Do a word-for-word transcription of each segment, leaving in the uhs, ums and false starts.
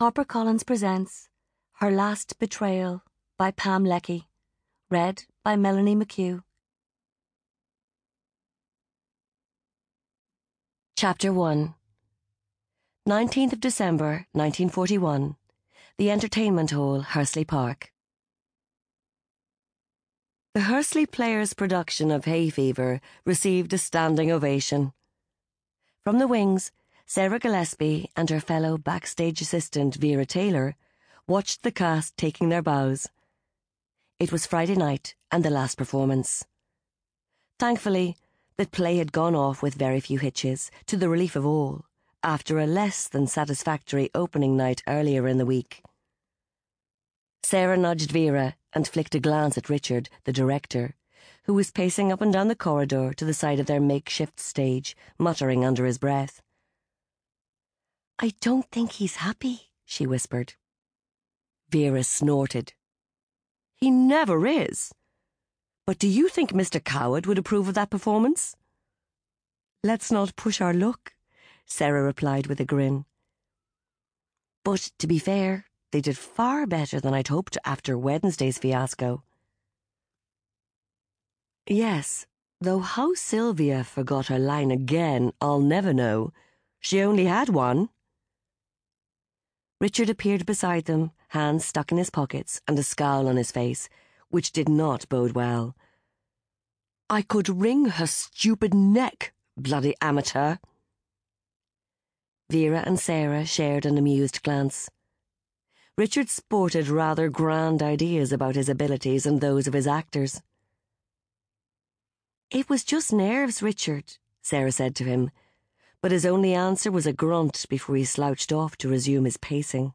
HarperCollins presents Her Last Betrayal by Pam Leckie, read by Melanie McHugh. Chapter one. nineteenth of December, nineteen forty-one. The Entertainment Hall, Hursley Park. The Hursley Players' production of Hay Fever received a standing ovation. From the wings, Sarah Gillespie and her fellow backstage assistant Vera Taylor watched the cast taking their bows. It was Friday night and the last performance. Thankfully, the play had gone off with very few hitches, to the relief of all, after a less than satisfactory opening night earlier in the week. Sarah nudged Vera and flicked a glance at Richard, the director, who was pacing up and down the corridor to the side of their makeshift stage, muttering under his breath. "I don't think he's happy," she whispered. Vera snorted. "He never is. But do you think Mister Coward would approve of that performance?" "Let's not push our luck," Sarah replied with a grin. But to be fair, they did far better than I'd hoped after Wednesday's fiasco. Yes, though how Sylvia forgot her line again, I'll never know. She only had one. Richard appeared beside them, hands stuck in his pockets and a scowl on his face, which did not bode well. "I could wring her stupid neck, bloody amateur." Vera and Sarah shared an amused glance. Richard sported rather grand ideas about his abilities and those of his actors. "It was just nerves, Richard," Sarah said to him, but his only answer was a grunt before he slouched off to resume his pacing.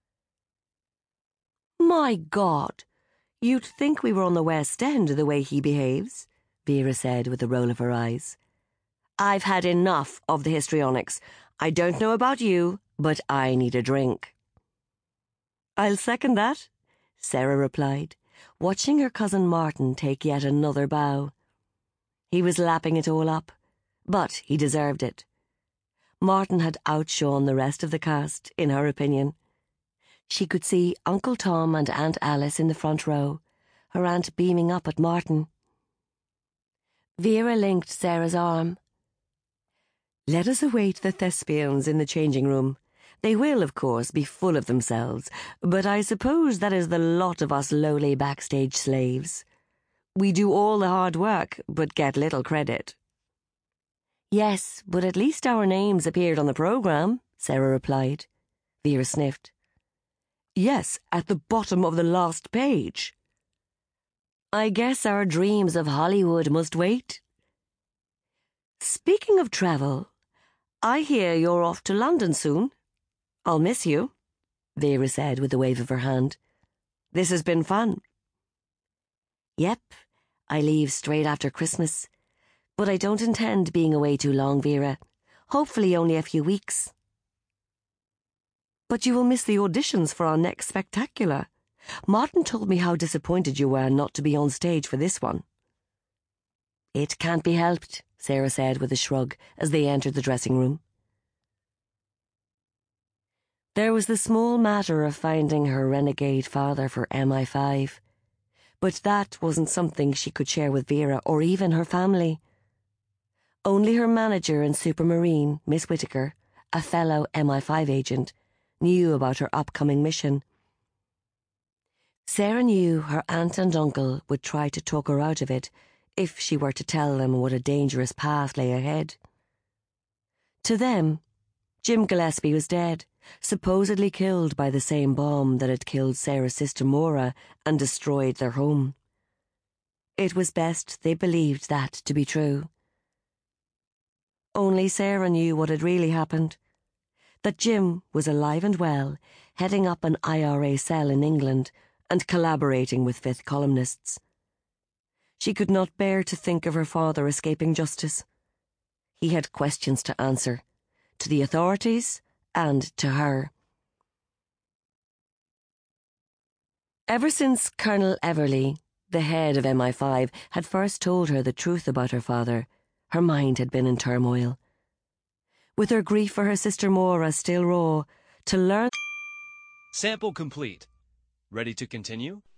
"My God, you'd think we were on the West End the way he behaves," Vera said with a roll of her eyes. "I've had enough of the histrionics. I don't know about you, but I need a drink." "I'll second that," Sarah replied, watching her cousin Martin take yet another bow. He was lapping it all up, but he deserved it. Martin had outshone the rest of the cast, in her opinion. She could see Uncle Tom and Aunt Alice in the front row, her aunt beaming up at Martin. Vera linked Sarah's arm. "Let us await the thespians in the changing room. They will, of course, be full of themselves, but I suppose that is the lot of us lowly backstage slaves. We do all the hard work, but get little credit." "Yes, but at least our names appeared on the programme," Sarah replied. Vera sniffed. "Yes, at the bottom of the last page." "I guess our dreams of Hollywood must wait." "Speaking of travel, I hear you're off to London soon. I'll miss you," Vera said with a wave of her hand. "This has been fun." "Yep, I leave straight after Christmas. But I don't intend being away too long, Vera. Hopefully only a few weeks." "But you will miss the auditions for our next spectacular. Martin told me how disappointed you were not to be on stage for this one." "It can't be helped," Sarah said with a shrug as they entered the dressing room. There was the small matter of finding her renegade father for M I five. But that wasn't something she could share with Vera or even her family. Only her manager and supermarine, Miss Whittaker, a fellow M I five agent, knew about her upcoming mission. Sarah knew her aunt and uncle would try to talk her out of it if she were to tell them what a dangerous path lay ahead. To them, Jim Gillespie was dead, supposedly killed by the same bomb that had killed Sarah's sister Maura and destroyed their home. It was best they believed that to be true. Only Sarah knew what had really happened, that Jim was alive and well, heading up an I R A cell in England and collaborating with fifth columnists. She could not bear to think of her father escaping justice. He had questions to answer, to the authorities and to her. Ever since Colonel Everly, the head of M I five, had first told her the truth about her father, her mind had been in turmoil. With her grief for her sister Maura still raw, to learn Sample complete. Ready to continue?